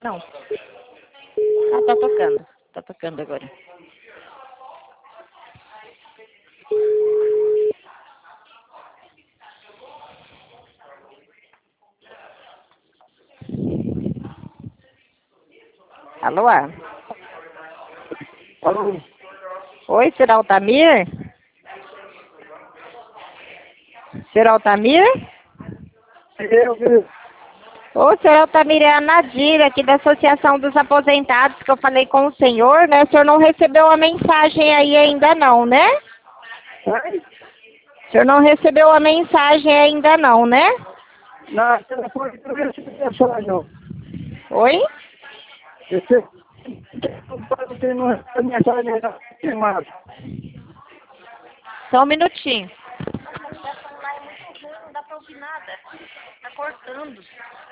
Não. Ah, tá tocando. Tá tocando agora. Alô? Alô? Oi, senhor Altamir? Senhor Altamir? Ô, senhor Altamir, é a Nadira, aqui da Associação dos Aposentados, que eu falei com o senhor, né? O senhor não recebeu a mensagem aí ainda não, né? Oi? O senhor não recebeu a mensagem ainda não, né? Na telefone não recebi mensagem, não. Oi? Esse não tem mensagem ainda queimada. Só um minutinho. O telefone lá é muito ruim, não dá pra ouvir nada. Tá cortando.